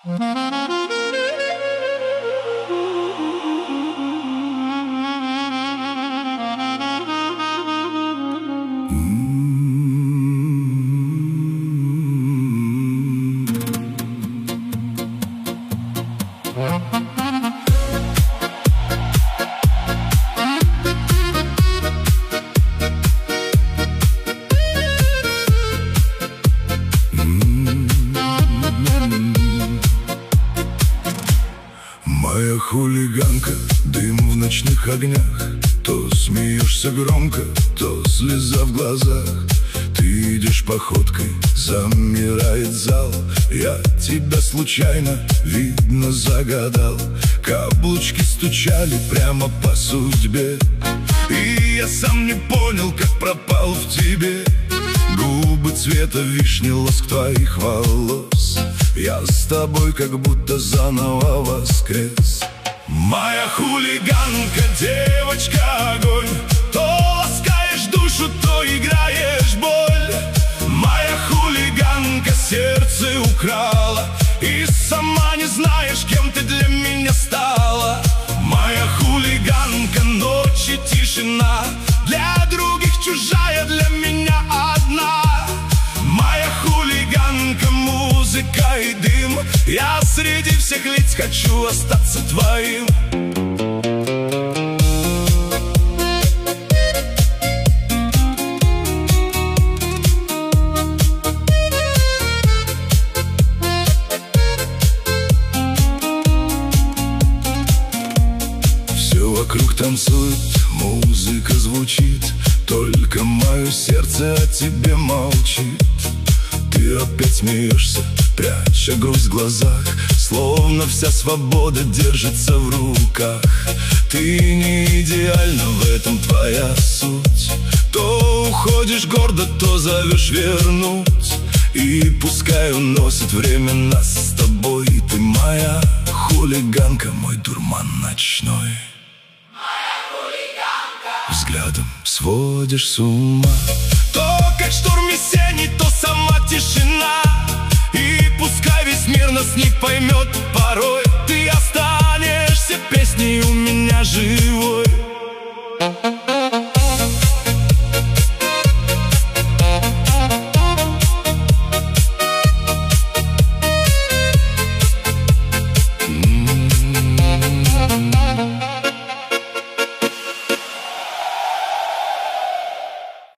Моя хулиганка, дым в ночных огнях. То смеешься громко, то слеза в глазах. Ты идешь походкой, замирает зал. Я тебя случайно, видно, загадал. Каблучки стучали прямо по судьбе, и я сам не понял, как пропал в тебе. Губы цвета вишни, лоск твоих волос. Я с тобой как будто заново воскрес. Моя хулиганка, девочка, огонь. То ласкаешь душу, то играешь боль. Моя хулиганка сердце украла, и сама не знаешь, кем ты для меня стала. Моя хулиганка, ночи тишина, для других чужая, для меня одна. Моя хулиганка, музыка и дым. Я среди всех лиц хочу остаться твоим. Все вокруг танцует, музыка звучит, только мое сердце о тебе молчит. Ты опять смеешься, пряча грусть в глазах, словно вся свобода держится в руках. Ты не идеальна, в этом твоя суть. То уходишь гордо, то зовешь вернуть. И пускай уносит время нас с тобой. Ты моя хулиганка, мой дурман ночной. Взглядом сводишь с ума. То как шторм весенний, то сама тишина. И пускай весь мир нас не поймет порой.